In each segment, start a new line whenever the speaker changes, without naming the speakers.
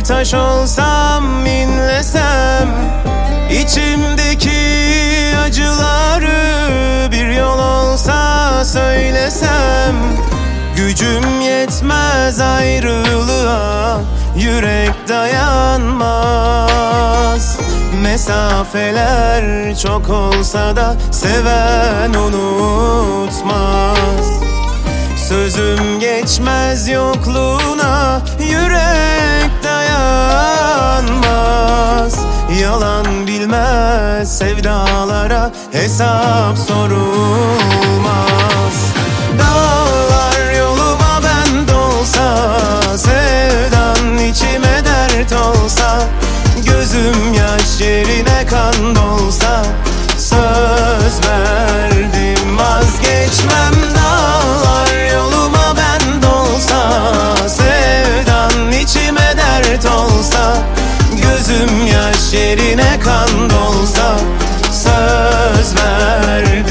bir taş olsam, inlesem içimdeki acıları, bir yol olsa söylesem. Gücüm yetmez ayrılığa, yürek dayanmaz. Mesafeler çok olsa da seven unutmaz. Sözüm geçmez yokluğuna, yürek dayanmaz. Yalan bilmez, sevdalara hesap sorulmaz. Dağlar yoluma ben dolsa, sevdan içime dert olsa, gözüm yaş yerine kan dolsa, söz verdim vazgeçmem. Dağlar yoluma ben dolsa, sevdan içime dert olsa, gözüm yaş yerine kan dolsa, söz verdim.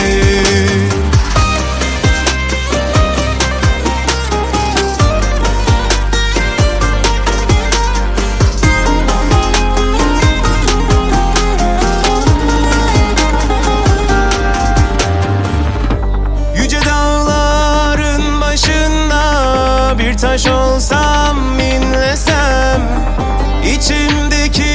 Bir taş olsam, inlesem içimdeki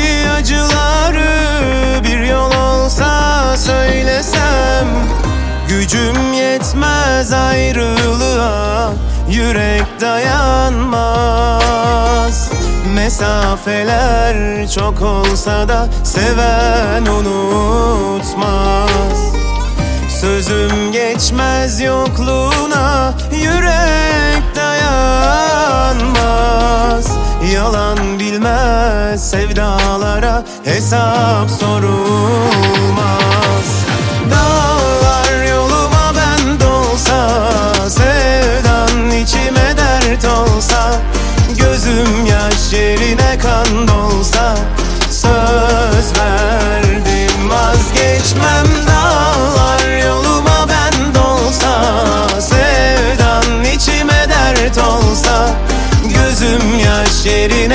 acıları, bir yol olsa söylesem. Gücüm yetmez ayrılığa, yürek dayanmaz. Mesafeler çok olsa da seven unutmaz. Sözüm geçmez yokluğuna, yürek dayanmaz. Yalan bilmez, sevdalara hesap sorulmaz. Dağlar yoluma ben dolsa, sevdan içime dert olsa, gözüm yaş yerine kan dolsa, söz verdim vazgeçmem. Dağlar yoluma ben dolsa, sevdan içime dert olsa, gözüm yaş yerine